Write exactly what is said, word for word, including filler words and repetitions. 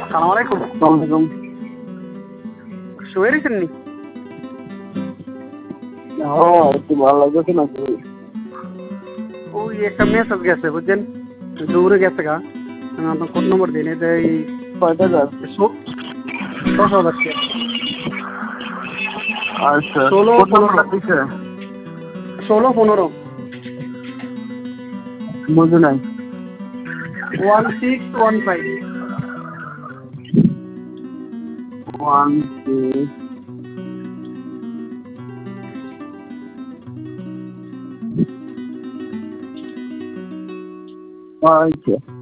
আসসালামু আলাইকুম। ওয়ালাইকুম। শুয়ে রয়েছেন নি? হ্যাঁ, একটু ভালো লাগতেছে না তো। ওই একটা মেসেজ গেছে বুঝছেন, দৌড়ে গেছে গা। আমি আপনার কোড নম্বর দিই এটা এই কয় টাকা? দশ হাজার টাকা। আচ্ছা, ষোলো কোড পনেরো নাম্বারটা দিছে? ষোলো পনেরো বুঝি নাই। One six one five. One six আচ্ছা।